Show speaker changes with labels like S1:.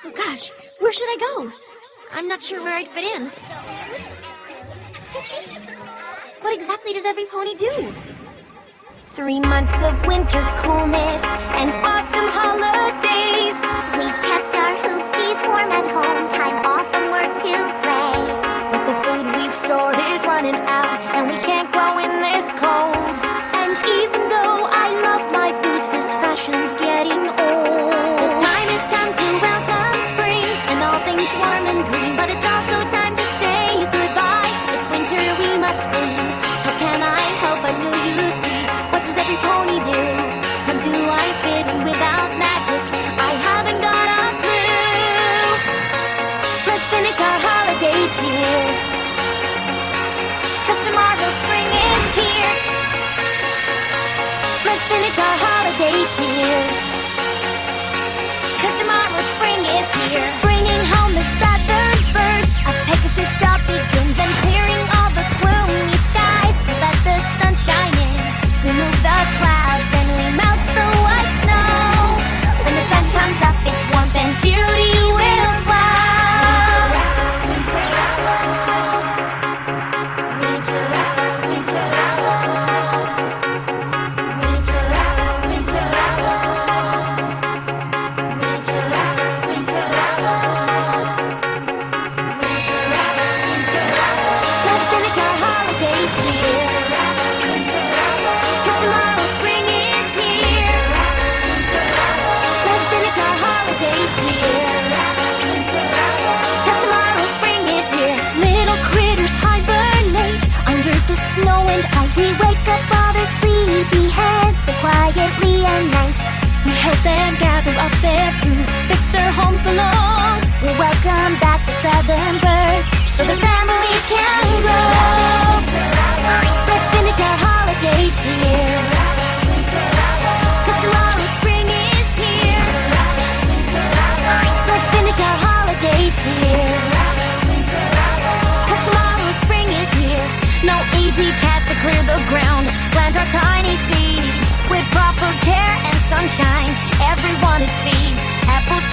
S1: Oh gosh, where should I go? I'm not sure where I'd fit in. What exactly does every pony do?
S2: 3 months of winter coolness and awesome holidays.
S3: We've kept our hoopsies warm at home, time off from work to play.
S2: But the food we've stored is running out, and we can't grow in this cold. And even though I love my boots, this fashion's getting old.
S1: The time has come to welcome spring and all things warm and green, but it's also time to say goodbye. It's winter, we must flee. How can I help but know you see? What does every pony do? How do I fit in without magic? I haven't got a clue.
S2: Let's finish our holiday cheer, 'cause tomorrow spring is here. Let's finish our holiday cheer, 'cause tomorrow spring is here. Bringing home the southern birds, a Pegasus dog begins, and clearing all the gloomy skies to let the sun shine in. We move the clouds and we melt the white snow. When the sun comes up, it's warmth and beauty will glow. Let's finish our holiday cheer, 'cause tomorrow spring is here. Let's finish our holiday cheer, 'cause tomorrow spring is here. Little critters hibernate under the snow and ice. We wake up all their sleepy heads so quietly and nice. We help them gather up their food, fix their homes below. We welcome back the southern birds so their families can grow. Let's finish our holiday cheer, 'cause tomorrow spring is here. Let's finish our holiday cheer, 'cause tomorrow spring is here. No easy task to clear the ground, plant our tiny seeds with proper care and sunshine. Everyone it feeds, apples